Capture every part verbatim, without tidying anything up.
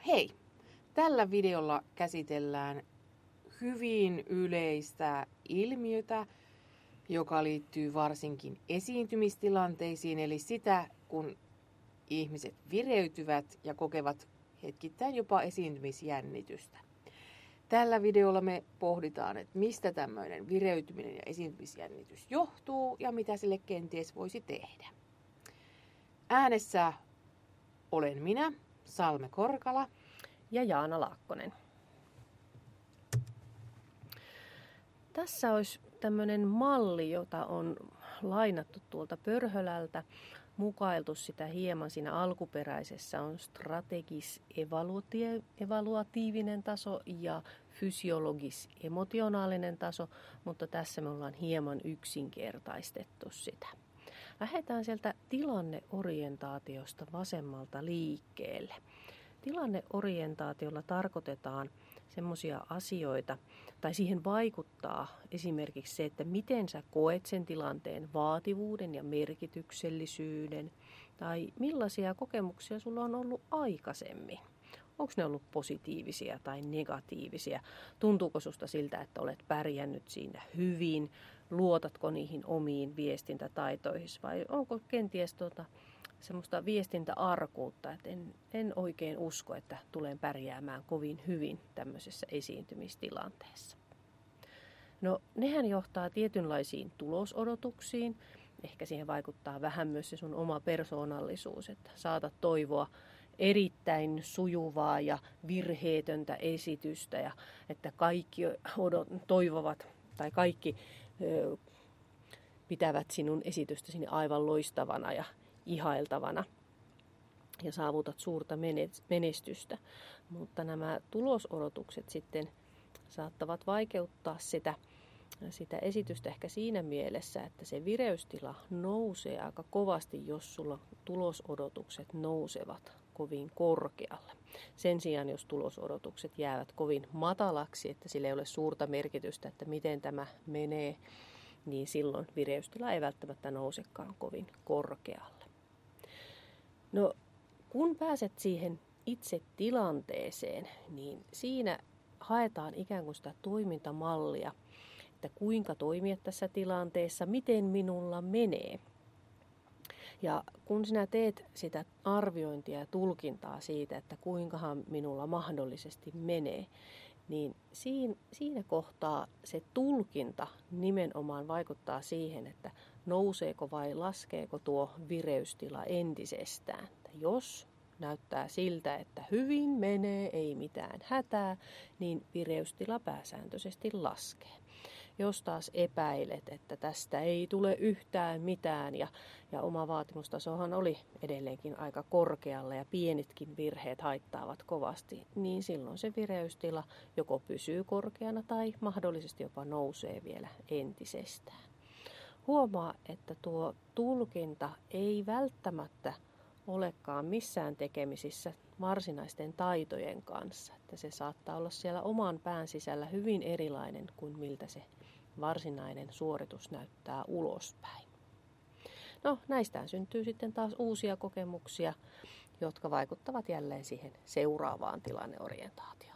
Hei! Tällä videolla käsitellään hyvin yleistä ilmiötä, joka liittyy varsinkin esiintymistilanteisiin, eli sitä, kun ihmiset vireytyvät ja kokevat hetkittäin jopa esiintymisjännitystä. Tällä videolla me pohditaan, että mistä tämmöinen vireytyminen ja esiintymisjännitys johtuu ja mitä sille kenties voisi tehdä. Äänessä olen minä, Salme Korkala ja Jaana Laakkonen. Tässä olisi tämmöinen malli, jota on lainattu tuolta Pörhölältä, mukailtu sitä hieman siinä alkuperäisessä on strategis-evaluatiivinen taso ja fysiologis-emotionaalinen taso, mutta tässä me ollaan hieman yksinkertaistettu sitä. Lähdetään sieltä tilanneorientaatiosta vasemmalta liikkeelle. Tilanneorientaatiolla tarkoitetaan semmoisia asioita, tai siihen vaikuttaa esimerkiksi se, että miten sä koet sen tilanteen vaativuuden ja merkityksellisyyden, tai millaisia kokemuksia sulla on ollut aikaisemmin. Onko ne ollut positiivisia tai negatiivisia? Tuntuuko susta siltä, että olet pärjännyt siinä hyvin? Luotatko niihin omiin viestintätaitoihin vai onko kenties tuota, semmoista viestintäarkuutta, että en, en oikein usko, että tulen pärjäämään kovin hyvin tämmöisessä esiintymistilanteessa. No, nehän johtaa tietynlaisiin tulosodotuksiin. Ehkä siihen vaikuttaa vähän myös se sun oma persoonallisuus, että saatat toivoa erittäin sujuvaa ja virheetöntä esitystä ja että kaikki odot, toivovat tai kaikki ö, pitävät sinun esitystäsi aivan loistavana ja ihailtavana ja saavutat suurta menestystä. Mutta nämä tulosodotukset sitten saattavat vaikeuttaa sitä, sitä esitystä ehkä siinä mielessä, että se vireystila nousee aika kovasti, jos sulla tulosodotukset nousevat kovin korkealle. Sen sijaan, jos tulosodotukset jäävät kovin matalaksi, että sillä ei ole suurta merkitystä, että miten tämä menee, niin silloin vireystila ei välttämättä nousekaan kovin korkealle. No, kun pääset siihen itse tilanteeseen, niin siinä haetaan ikään kuin sitä toimintamallia, että kuinka toimia tässä tilanteessa, miten minulla menee. Ja kun sinä teet sitä arviointia ja tulkintaa siitä, että kuinkahan minulla mahdollisesti menee, niin siinä, siinä kohtaa se tulkinta nimenomaan vaikuttaa siihen, että nouseeko vai laskeeko tuo vireystila entisestään. Jos näyttää siltä, että hyvin menee, ei mitään hätää, niin vireystila pääsääntöisesti laskee. Jos taas epäilet, että tästä ei tule yhtään mitään ja, ja oma vaatimustasohan oli edelleenkin aika korkealla ja pienetkin virheet haittaavat kovasti, niin silloin se vireystila joko pysyy korkeana tai mahdollisesti jopa nousee vielä entisestään. Huomaa, että tuo tulkinta ei välttämättä olekaan missään tekemisissä varsinaisten taitojen kanssa. Että se saattaa olla siellä oman pään sisällä hyvin erilainen kuin miltä se varsinainen suoritus näyttää ulospäin. No, näistä syntyy sitten taas uusia kokemuksia, jotka vaikuttavat jälleen siihen seuraavaan tilanneorientaatioon.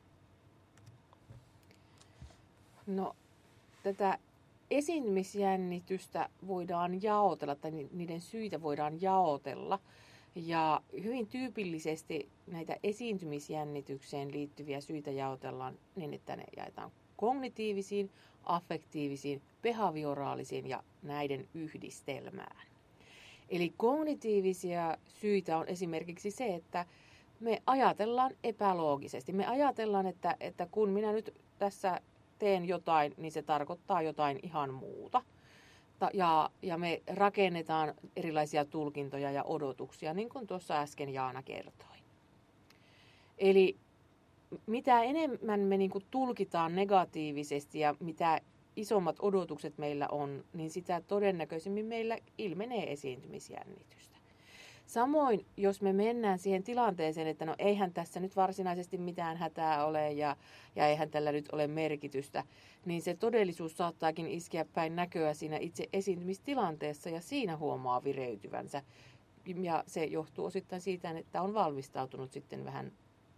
No, tätä esiintymisjännitystä voidaan jaotella, tai niiden syitä voidaan jaotella. Ja hyvin tyypillisesti näitä esiintymisjännitykseen liittyviä syitä jaotellaan niin, että ne jaetaan kognitiivisiin, affektiivisiin, behavioraalisiin ja näiden yhdistelmään. Eli kognitiivisia syitä on esimerkiksi se, että me ajatellaan epäloogisesti. Me ajatellaan, että, että kun minä nyt tässä teen jotain, niin se tarkoittaa jotain ihan muuta. Ja, ja me rakennetaan erilaisia tulkintoja ja odotuksia, niin kuin tuossa äsken Jaana kertoi. Eli mitä enemmän me niin kuin tulkitaan negatiivisesti ja mitä isommat odotukset meillä on, niin sitä todennäköisemmin meillä ilmenee esiintymisjännitystä. Samoin, jos me mennään siihen tilanteeseen, että no eihän tässä nyt varsinaisesti mitään hätää ole ja, ja eihän tällä nyt ole merkitystä, niin se todellisuus saattaakin iskeä päin näköä siinä itse esiintymistilanteessa ja siinä huomaa vireytyvänsä. Ja se johtuu osittain siitä, että on valmistautunut sitten vähän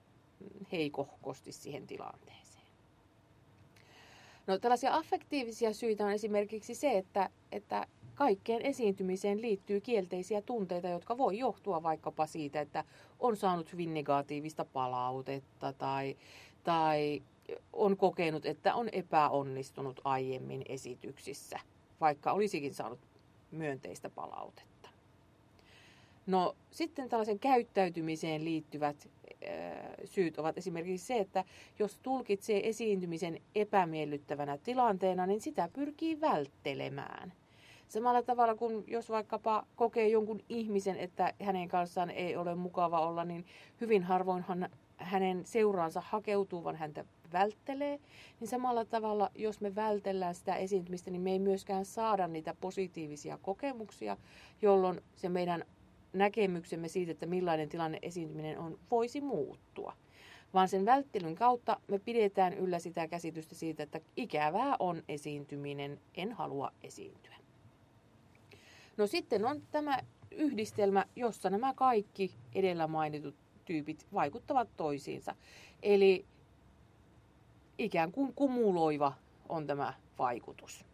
heikohkosti siihen tilanteeseen. No tällaisia affektiivisia syitä on esimerkiksi se, että, että kaikkeen esiintymiseen liittyy kielteisiä tunteita, jotka voi johtua vaikkapa siitä, että on saanut hyvin negatiivista palautetta tai, tai on kokenut, että on epäonnistunut aiemmin esityksissä, vaikka olisikin saanut myönteistä palautetta. No sitten tällaisen käyttäytymiseen liittyvät syyt ovat esimerkiksi se, että jos tulkitsee esiintymisen epämiellyttävänä tilanteena, niin sitä pyrkii välttelemään. Samalla tavalla kuin jos vaikkapa kokee jonkun ihmisen, että hänen kanssaan ei ole mukava olla, niin hyvin harvoinhan hänen seuraansa hakeutuu, vaan häntä välttelee. Niin samalla tavalla, jos me vältellään sitä esiintymistä, niin me ei myöskään saada niitä positiivisia kokemuksia, jolloin se meidän näkemyksemme siitä, että millainen tilanne esiintyminen on, voisi muuttua. Vaan sen välttelyn kautta me pidetään yllä sitä käsitystä siitä, että ikävää on esiintyminen, en halua esiintyä. No sitten on tämä yhdistelmä, jossa nämä kaikki edellä mainitut tyypit vaikuttavat toisiinsa. Eli ikään kuin kumuloiva on tämä vaikutus.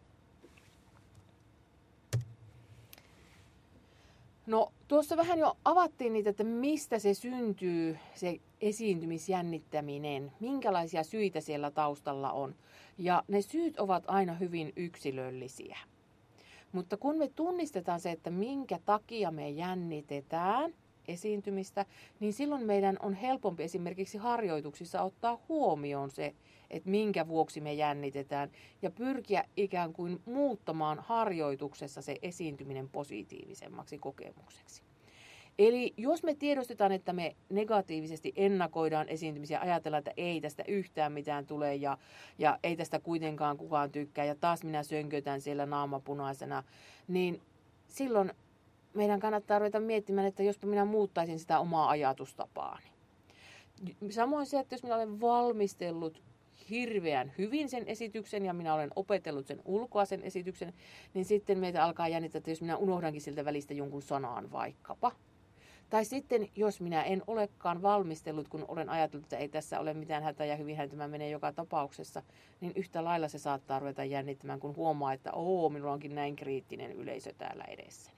No tuossa vähän jo avattiin niitä, että mistä se syntyy, se esiintymisjännittäminen, minkälaisia syitä siellä taustalla on. Ja ne syyt ovat aina hyvin yksilöllisiä. Mutta kun me tunnistetaan se, että minkä takia me jännitetään esiintymistä, niin silloin meidän on helpompi esimerkiksi harjoituksissa ottaa huomioon se, että minkä vuoksi me jännitetään ja pyrkiä ikään kuin muuttamaan harjoituksessa se esiintyminen positiivisemmaksi kokemukseksi. Eli jos me tiedostetaan, että me negatiivisesti ennakoidaan esiintymisiä, ajatellaan, että ei tästä yhtään mitään tule ja, ja ei tästä kuitenkaan kukaan tykkää ja taas minä sönkötän siellä naamapunaisena, niin silloin meidän kannattaa ruveta miettimään, että jospa minä muuttaisin sitä omaa ajatustapaani. Samoin se, että jos minä olen valmistellut hirveän hyvin sen esityksen ja minä olen opetellut sen ulkoa sen esityksen, niin sitten meitä alkaa jännittää, että jos minä unohdankin siltä välistä jonkun sanaan vaikkapa. Tai sitten, jos minä en olekaan valmistellut, kun olen ajatellut, että ei tässä ole mitään hätää ja hyvinhän tämä menee joka tapauksessa, niin yhtä lailla se saattaa ruveta jännittämään, kun huomaa, että oo, minulla onkin näin kriittinen yleisö täällä edessäni.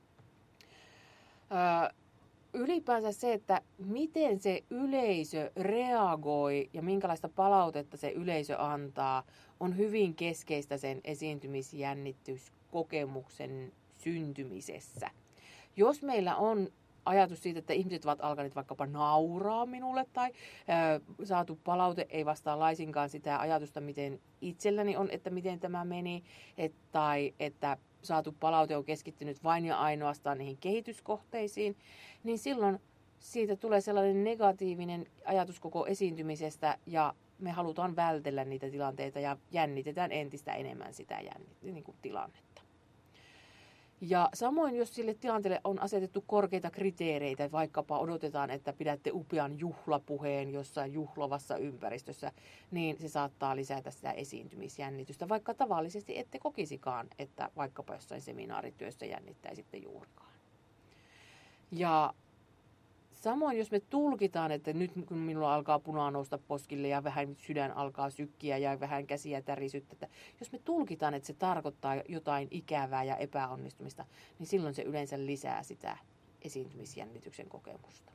Öö, ylipäänsä se, että miten se yleisö reagoi ja minkälaista palautetta se yleisö antaa, on hyvin keskeistä sen esiintymisjännityskokemuksen syntymisessä. Jos meillä on ajatus siitä, että ihmiset ovat alkaneet vaikkapa nauraa minulle tai ää, saatu palaute ei vastaa laisinkaan sitä ajatusta, miten itselläni on, että miten tämä meni, et, tai että saatu palaute on keskittynyt vain ja ainoastaan niihin kehityskohteisiin, niin silloin siitä tulee sellainen negatiivinen ajatus koko esiintymisestä ja me halutaan vältellä niitä tilanteita ja jännitetään entistä enemmän sitä jännit, niin kuin tilannetta. Ja samoin, jos sille tilanteelle on asetettu korkeita kriteereitä, vaikkapa odotetaan, että pidätte upean juhlapuheen jossain juhlavassa ympäristössä, niin se saattaa lisätä sitä esiintymisjännitystä, vaikka tavallisesti ette kokisikaan, että vaikkapa jossain seminaarityössä jännittäisitte juurikaan. Ja samoin, jos me tulkitaan, että nyt kun minulla alkaa punaa nousta poskille ja vähän sydän alkaa sykkiä ja vähän käsiä tärisyttää, että jos me tulkitaan, että se tarkoittaa jotain ikävää ja epäonnistumista, niin silloin se yleensä lisää sitä esiintymisjännityksen kokemusta.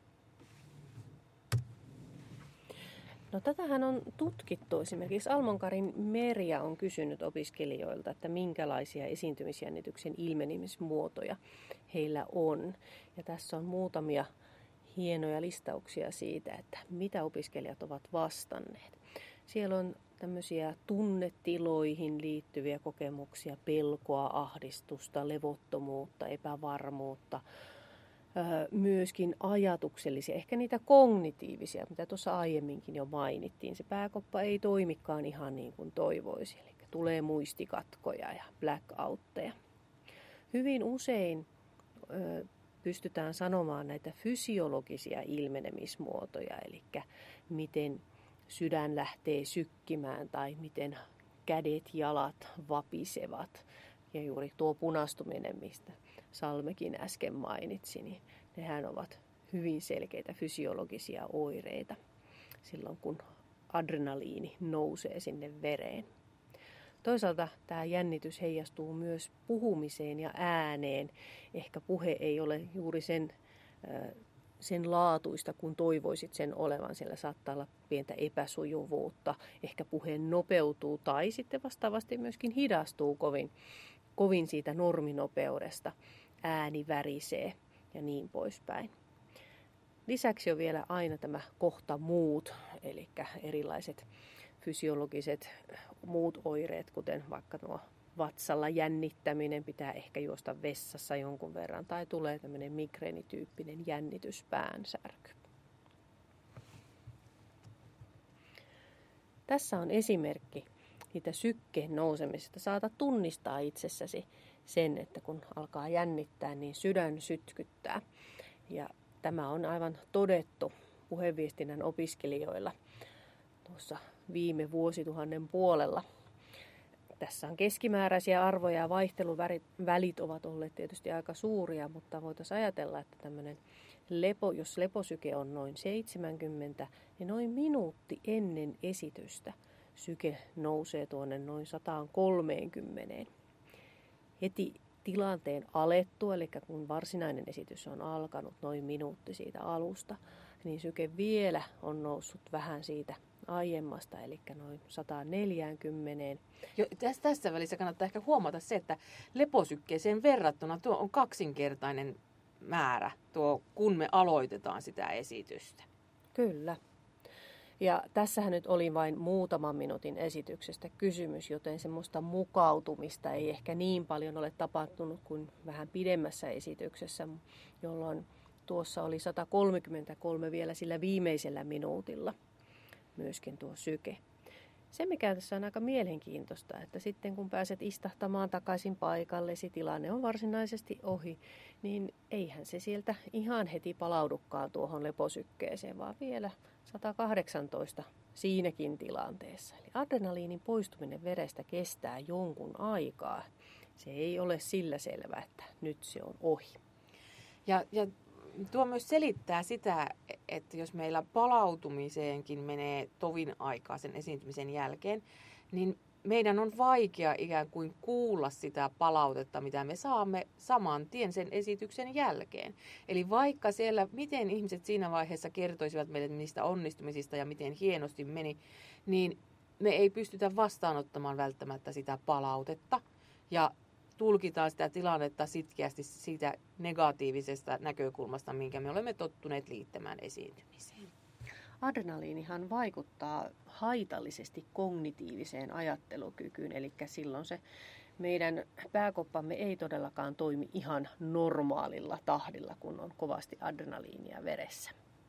No tätähän on tutkittu. Esimerkiksi Almonkarin Merja on kysynyt opiskelijoilta, että minkälaisia esiintymisjännityksen ilmenemismuotoja heillä on. Ja tässä on muutamia hienoja listauksia siitä, että mitä opiskelijat ovat vastanneet. Siellä on tämmöisiä tunnetiloihin liittyviä kokemuksia, pelkoa, ahdistusta, levottomuutta, epävarmuutta, myöskin ajatuksellisia, ehkä niitä kognitiivisia, mitä tuossa aiemminkin jo mainittiin. Se pääkoppa ei toimikaan ihan niin kuin toivoisi, eli tulee muistikatkoja ja blackoutteja. Hyvin usein pystytään sanomaan näitä fysiologisia ilmenemismuotoja, eli miten sydän lähtee sykkimään tai miten kädet, jalat vapisevat. Ja juuri tuo punastuminen, mistä Salmekin äsken mainitsi, niin nehän ovat hyvin selkeitä fysiologisia oireita. silloin, kun adrenaliini nousee sinne vereen. Toisaalta tämä jännitys heijastuu myös puhumiseen ja ääneen. Ehkä puhe ei ole juuri sen, sen laatuista, kun toivoisit sen olevan. Siellä saattaa olla pientä epäsujuvuutta. Ehkä puhe nopeutuu tai sitten vastaavasti myöskin hidastuu kovin, kovin siitä norminopeudesta. Ääni värisee ja niin poispäin. Lisäksi on vielä aina tämä kohta muut, eli erilaiset fysiologiset muut oireet, kuten vaikka nuo vatsalla jännittäminen, pitää ehkä juosta vessassa jonkun verran, tai tulee tämmöinen migreenityyppinen jännitys, päänsärky. Tässä on esimerkki niitä sykkeen nousemisesta. Saatat tunnistaa itsessäsi sen, että kun alkaa jännittää, niin sydän sytkyttää. Ja tämä on aivan todettu puheviestinnän opiskelijoilla tuossa viime vuosituhannen puolella. Tässä on keskimääräisiä arvoja ja vaihteluvälit ovat olleet tietysti aika suuria, mutta voitaisiin ajatella, että tämmöinen lepo, jos leposyke on noin seitsemänkymmentä, niin noin minuutti ennen esitystä syke nousee tuonne noin sata kolmekymmentä. Heti tilanteen alettua, eli kun varsinainen esitys on alkanut noin minuutti siitä alusta, niin syke vielä on noussut vähän siitä aiemmasta, eli noin sata neljäkymmentä. Jo, tässä, tässä välissä kannattaa ehkä huomata se, että leposykkeeseen verrattuna tuo on kaksinkertainen määrä, tuo, kun me aloitetaan sitä esitystä. Kyllä. Ja tässähän nyt oli vain muutaman minuutin esityksestä kysymys, joten semmoista mukautumista ei ehkä niin paljon ole tapahtunut kuin vähän pidemmässä esityksessä, jolloin tuossa oli sata kolmekymmentäkolme vielä sillä viimeisellä minuutilla myöskin tuo syke. Se, mikä tässä on aika mielenkiintoista, että sitten kun pääset istahtamaan takaisin paikallesi, tilanne on varsinaisesti ohi, niin eihän se sieltä ihan heti palaudukaan tuohon leposykkeeseen, vaan vielä sata kahdeksantoista siinäkin tilanteessa. Eli adrenaliinin poistuminen verestä kestää jonkun aikaa. Se ei ole sillä selvä, että nyt se on ohi. Ja, ja tuo myös selittää sitä, että jos meillä palautumiseenkin menee tovin aikaa sen esiintymisen jälkeen, niin meidän on vaikea ikään kuin kuulla sitä palautetta, mitä me saamme saman tien sen esityksen jälkeen. Eli vaikka siellä, miten ihmiset siinä vaiheessa kertoisivat meille niistä onnistumisista ja miten hienosti meni, niin me ei pystytä vastaanottamaan välttämättä sitä palautetta ja tulkitaan sitä tilannetta sitkeästi siitä negatiivisesta näkökulmasta, minkä me olemme tottuneet liittämään esiintymiseen. Adrenaliinihan vaikuttaa haitallisesti kognitiiviseen ajattelukykyyn, eli silloin se meidän pääkoppamme ei todellakaan toimi ihan normaalilla tahdilla, kun on kovasti adrenaliinia veressä.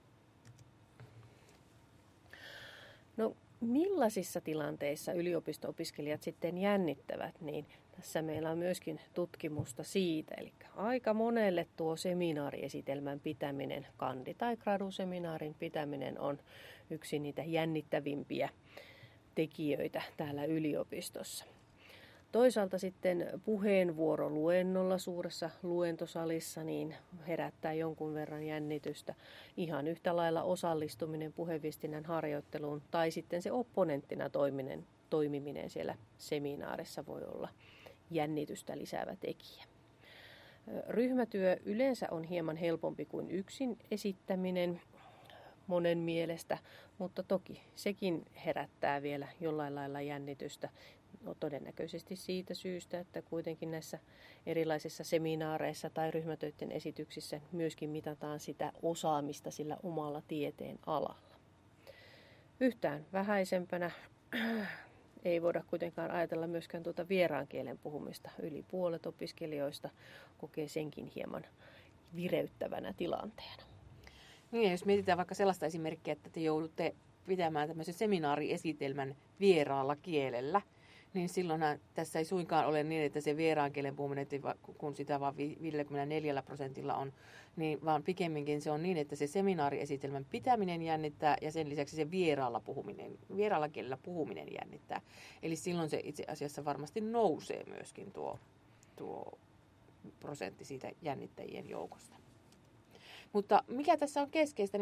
No, millaisissa tilanteissa yliopisto-opiskelijat sitten jännittävät, niin tässä meillä on myöskin tutkimusta siitä. Eli aika monelle tuo seminaariesitelmän pitäminen, kandi- tai graduseminaarin pitäminen on yksi niitä jännittävimpiä tekijöitä täällä yliopistossa. Toisaalta sitten puheenvuoro luennolla suuressa luentosalissa niin herättää jonkun verran jännitystä. Ihan yhtä lailla osallistuminen puheviestinnän harjoitteluun tai sitten se opponenttina toimiminen, toimiminen siellä seminaarissa voi olla jännitystä lisäävä tekijä. Ryhmätyö yleensä on hieman helpompi kuin yksin esittäminen monen mielestä, mutta toki sekin herättää vielä jollain lailla jännitystä. No, todennäköisesti siitä syystä, että kuitenkin näissä erilaisissa seminaareissa tai ryhmätöiden esityksissä myöskin mitataan sitä osaamista sillä omalla tieteen alalla. Yhtään vähäisempänä ei voida kuitenkaan ajatella myöskään tuota vieraan kielen puhumista. Yli puolet opiskelijoista kokee senkin hieman vireyttävänä tilanteena. Niin, jos mietitään vaikka sellaista esimerkkiä, että te joudutte pitämään tämmöisen seminaariesitelmän vieraalla kielellä, niin silloin tässä ei suinkaan ole niin, että se vieraan kielen puhuminen, kun sitä vaan viisikymmentäneljä prosentilla on, niin vaan pikemminkin se on niin, että se seminaariesitelmän pitäminen jännittää ja sen lisäksi se vieraalla, puhuminen, vieraalla kielellä puhuminen jännittää. Eli silloin se itse asiassa varmasti nousee myöskin tuo, tuo prosentti siitä jännittäjien joukosta. Mutta mikä tässä on keskeistä, niin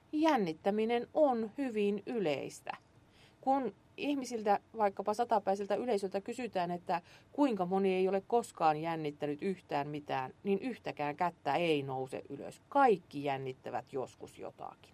jännittäminen on hyvin yleistä. Kun ihmisiltä, vaikkapa satapäiseltä yleisöltä kysytään, että kuinka moni ei ole koskaan jännittänyt yhtään mitään, niin yhtäkään kättä ei nouse ylös. Kaikki jännittävät joskus jotakin.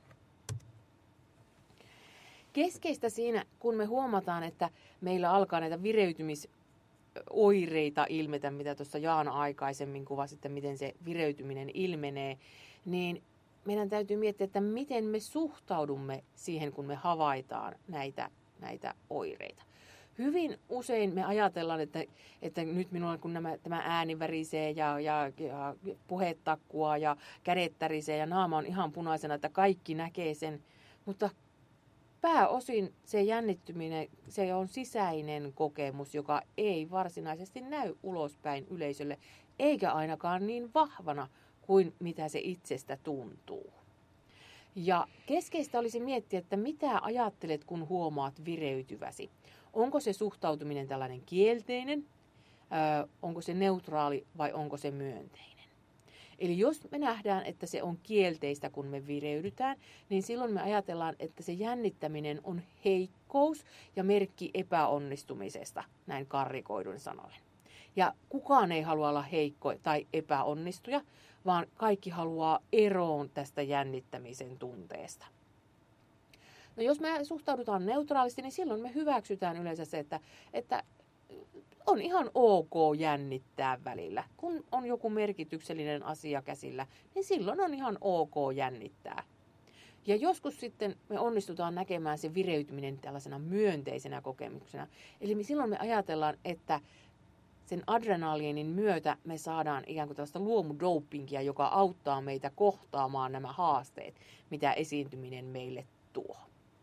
Keskeistä siinä, kun me huomataan, että meillä alkaa näitä vireytymisoireita ilmetä, mitä tuossa Jaana aikaisemmin kuvasi, että miten se vireytyminen ilmenee, niin meidän täytyy miettiä, että miten me suhtaudumme siihen, kun me havaitaan näitä, näitä oireita. Hyvin usein me ajatellaan, että, että nyt minulla kun nämä, tämä ääni värisee ja, ja, ja puheet takkua ja kädet tärisee ja naama on ihan punaisena, että kaikki näkee sen, mutta pääosin se jännittyminen, se on sisäinen kokemus, joka ei varsinaisesti näy ulospäin yleisölle, eikä ainakaan niin vahvana kuin mitä se itsestä tuntuu. Ja keskeistä olisi miettiä, että mitä ajattelet, kun huomaat vireytyväsi. Onko se suhtautuminen tällainen kielteinen, ö, onko se neutraali vai onko se myönteinen? Eli jos me nähdään, että se on kielteistä, kun me vireydytään, niin silloin me ajatellaan, että se jännittäminen on heikkous ja merkki epäonnistumisesta, näin karrikoidun sanoen. Ja kukaan ei halua olla heikko tai epäonnistuja, vaan kaikki haluaa eroon tästä jännittämisen tunteesta. No jos me suhtaudutaan neutraalisti, niin silloin me hyväksytään yleensä se, että, että on ihan ok jännittää välillä. Kun on joku merkityksellinen asia käsillä, niin silloin on ihan ok jännittää. Ja joskus sitten me onnistutaan näkemään se vireytyminen tällaisena myönteisenä kokemuksena. Eli me silloin me ajatellaan, että sen adrenaliinin myötä me saadaan ikään kuin tällaista luomudopingia, joka auttaa meitä kohtaamaan nämä haasteet, mitä esiintyminen meille tuo.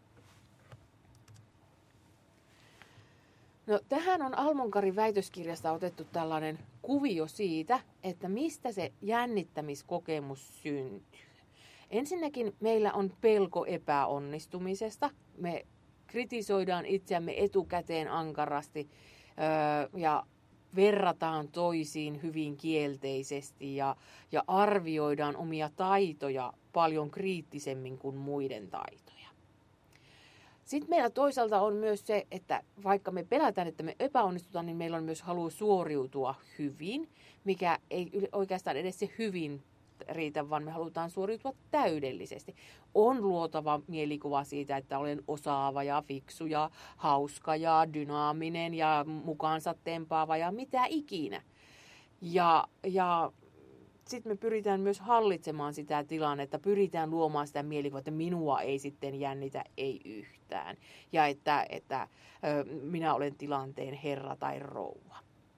No, tähän on Almonkarin väitöskirjasta otettu tällainen kuvio siitä, että mistä se jännittämiskokemus syntyy. Ensinnäkin meillä on pelko epäonnistumisesta. Me kritisoidaan itseämme etukäteen ankarasti öö, ja verrataan toisiin hyvin kielteisesti ja, ja arvioidaan omia taitoja paljon kriittisemmin kuin muiden taitoja. Sitten meillä toisaalta on myös se, että vaikka me pelätään, että me epäonnistutaan, niin meillä on myös halu suoriutua hyvin, mikä ei oikeastaan edes se hyvin riitä, vaan me halutaan suoriutua täydellisesti. On luotava mielikuva siitä, että olen osaava ja fiksu ja hauska ja dynaaminen ja mukaansa tempaava ja mitä ikinä. Ja, ja sitten me pyritään myös hallitsemaan sitä tilannetta, pyritään luomaan sitä mielikuvaa, että minua ei sitten jännitä, ei yhtään. Ja että, että ö, minä olen tilanteen herra tai rouva.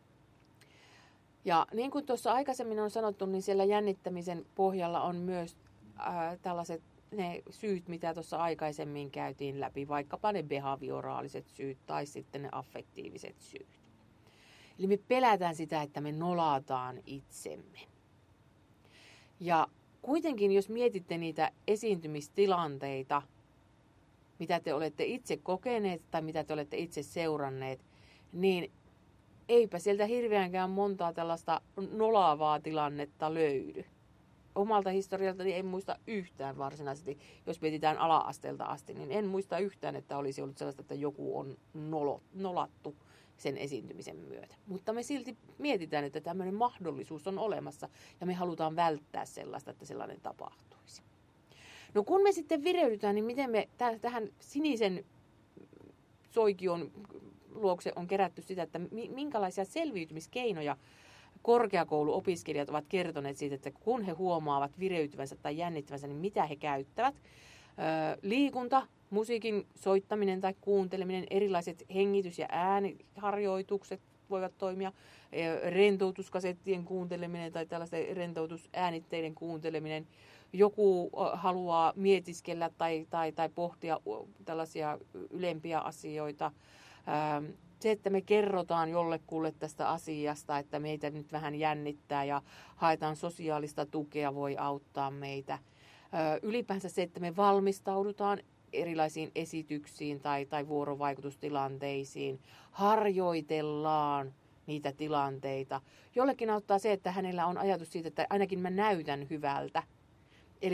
Ja niin kuin tuossa aikaisemmin on sanottu, niin siellä jännittämisen pohjalla on myös ää, tällaiset ne syyt, mitä tuossa aikaisemmin käytiin läpi, vaikkapa ne behavioraaliset syyt tai sitten ne affektiiviset syyt. Eli me pelätään sitä, että me nolataan itsemme. Ja kuitenkin, jos mietitte niitä esiintymistilanteita, mitä te olette itse kokeneet tai mitä te olette itse seuranneet, niin eipä sieltä hirveänkään montaa tällaista nolaavaa tilannetta löydy. Omalta historialtani en muista yhtään varsinaisesti, jos mietitään ala-asteelta asti, niin en muista yhtään, että olisi ollut sellaista, että joku on nolo, nolattu sen esiintymisen myötä. Mutta me silti mietitään, että tämmöinen mahdollisuus on olemassa ja me halutaan välttää sellaista, että sellainen tapahtuisi. No kun me sitten vireydytään, niin miten me tähän sinisen soikion luokse on kerätty sitä, että minkälaisia selviytymiskeinoja korkeakouluopiskelijat ovat kertoneet siitä, että kun he huomaavat vireytyvänsä tai jännittävänsä, niin mitä he käyttävät. Öö, liikunta, musiikin soittaminen tai kuunteleminen, erilaiset hengitys- ja ääniharjoitukset voivat toimia, öö, rentoutuskasettien kuunteleminen tai tällaisten rentoutusäänitteiden kuunteleminen. Joku haluaa mietiskellä tai, tai, tai pohtia tällaisia ylempiä asioita. Öö, Se, että me kerrotaan jollekulle tästä asiasta, että meitä nyt vähän jännittää ja haetaan sosiaalista tukea, voi auttaa meitä. Ylipäänsä se, että me valmistaudutaan erilaisiin esityksiin tai, tai vuorovaikutustilanteisiin, harjoitellaan niitä tilanteita. Jollekin auttaa se, että hänellä on ajatus siitä, että ainakin mä näytän hyvältä. Eli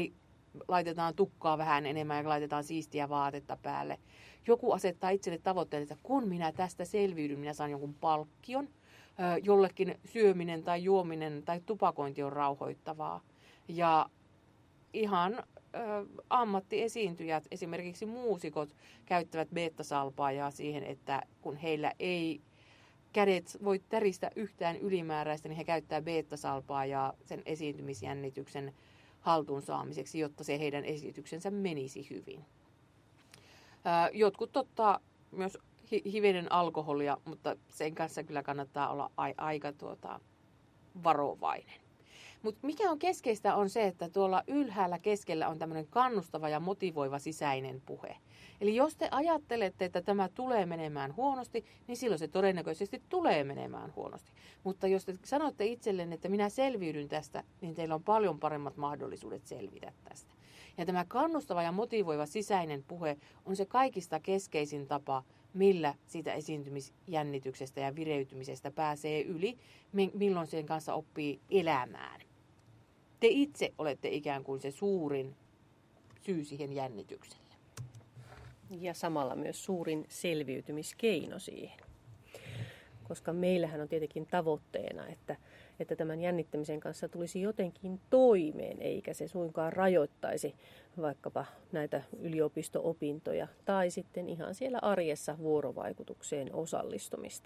laitetaan tukkaa vähän enemmän ja laitetaan siistiä vaatetta päälle. Joku asettaa itselle tavoitteet, että kun minä tästä selviydyn, minä saan jonkun palkkion. Jollekin syöminen tai juominen tai tupakointi on rauhoittavaa. Ja ihan ö, ammattiesiintyjät, esimerkiksi muusikot, käyttävät beta-salpaajaa siihen, että kun heillä ei kädet voi täristä yhtään ylimääräistä, niin he käyttää beta-salpaajaa sen esiintymisjännityksen haltuun saamiseksi, jotta se heidän esityksensä menisi hyvin. Ö, jotkut ottaa myös hivenen alkoholia, mutta sen kanssa kyllä kannattaa olla aika tuota, varovainen. Mutta mikä on keskeistä on se, että tuolla ylhäällä keskellä on tämmöinen kannustava ja motivoiva sisäinen puhe. Eli jos te ajattelette, että tämä tulee menemään huonosti, niin silloin se todennäköisesti tulee menemään huonosti. Mutta jos te sanotte itsellenne, että minä selviydyn tästä, niin teillä on paljon paremmat mahdollisuudet selvitä tästä. Ja tämä kannustava ja motivoiva sisäinen puhe on se kaikista keskeisin tapa, millä siitä esiintymisjännityksestä ja vireytymisestä pääsee yli, milloin sen kanssa oppii elämään. Te itse olette ikään kuin se suurin syy siihen jännitykselle. Ja samalla myös suurin selviytymiskeino siihen. Koska meillähän on tietenkin tavoitteena, että, että tämän jännittämisen kanssa tulisi jotenkin toimeen, eikä se suinkaan rajoittaisi vaikkapa näitä yliopisto-opintoja tai sitten ihan siellä arjessa vuorovaikutukseen osallistumista.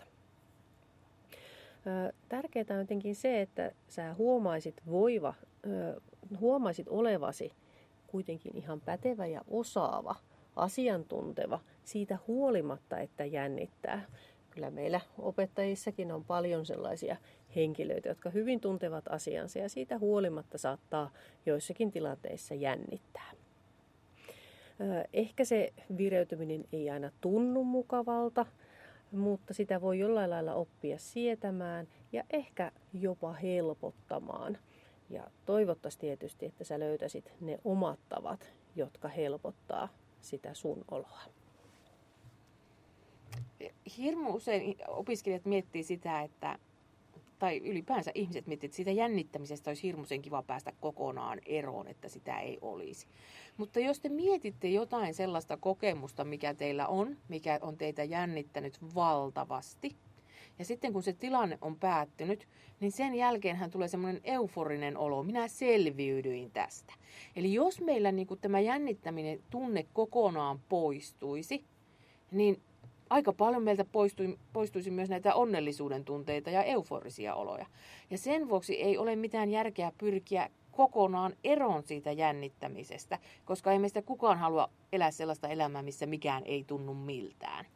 Tärkeää on jotenkin se, että sä huomaisit, voiva, huomaisit olevasi kuitenkin ihan pätevä ja osaava, asiantunteva siitä huolimatta, että jännittää. Kyllä meillä opettajissakin on paljon sellaisia henkilöitä, jotka hyvin tuntevat asiansa ja siitä huolimatta saattaa joissakin tilanteissa jännittää. Ehkä se vireytyminen ei aina tunnu mukavalta, mutta sitä voi jollain lailla oppia sietämään ja ehkä jopa helpottamaan. Ja toivottavasti tietysti, että sä löytäisit ne omat tavat, jotka helpottaa sitä sun oloa. Hirmu usein opiskelijat miettii sitä, että, tai ylipäänsä ihmiset miettii, että siitä jännittämisestä olisi hirmuisen kiva päästä kokonaan eroon, että sitä ei olisi. Mutta jos te mietitte jotain sellaista kokemusta, mikä teillä on, mikä on teitä jännittänyt valtavasti, ja sitten kun se tilanne on päättynyt, niin sen jälkeenhän tulee semmoinen euforinen olo. Minä selviydyin tästä. Eli jos meillä niin kuin tämä jännittäminen tunne kokonaan poistuisi, niin aika paljon meiltä poistui, poistuisi myös näitä onnellisuuden tunteita ja euforisia oloja. Ja sen vuoksi ei ole mitään järkeä pyrkiä kokonaan eroon siitä jännittämisestä, koska ei meistä kukaan halua elää sellaista elämää, missä mikään ei tunnu miltään.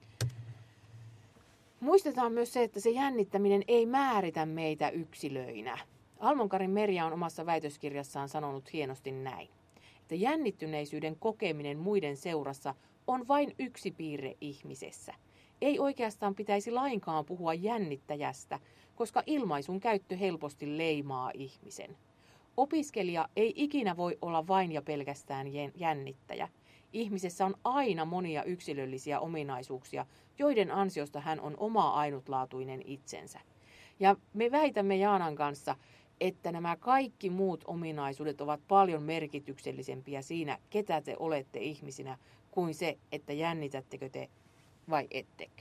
Muistetaan myös se, että se jännittäminen ei määritä meitä yksilöinä. Almonkarin Merja on omassa väitöskirjassaan sanonut hienosti näin, että jännittyneisyyden kokeminen muiden seurassa on vain yksi piirre ihmisessä. Ei oikeastaan pitäisi lainkaan puhua jännittäjästä, koska ilmaisun käyttö helposti leimaa ihmisen. Opiskelija ei ikinä voi olla vain ja pelkästään jännittäjä. Ihmisessä on aina monia yksilöllisiä ominaisuuksia, joiden ansiosta hän on oma ainutlaatuinen itsensä. Ja me väitämme Jaanan kanssa, että nämä kaikki muut ominaisuudet ovat paljon merkityksellisempiä siinä, ketä te olette ihmisinä, kuin se, että jännitättekö te vai ettekö.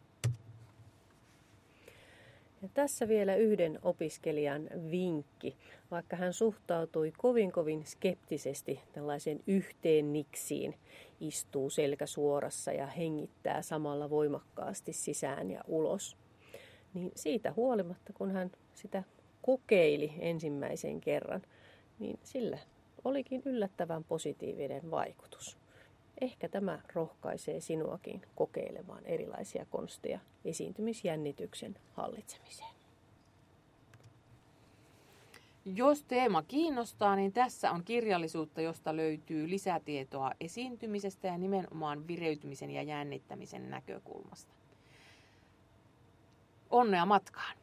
Ja tässä vielä yhden opiskelijan vinkki, vaikka hän suhtautui kovin kovin skeptisesti tällaiseen yhteen niksiin, istuu selkä suorassa ja hengittää samalla voimakkaasti sisään ja ulos. Niin siitä huolimatta, kun hän sitä kokeili ensimmäisen kerran, niin sillä olikin yllättävän positiivinen vaikutus. Ehkä tämä rohkaisee sinuakin kokeilemaan erilaisia konsteja esiintymisjännityksen hallitsemiseen. Jos teema kiinnostaa, niin tässä on kirjallisuutta, josta löytyy lisätietoa esiintymisestä ja nimenomaan vireytymisen ja jännittämisen näkökulmasta. Onnea matkaan!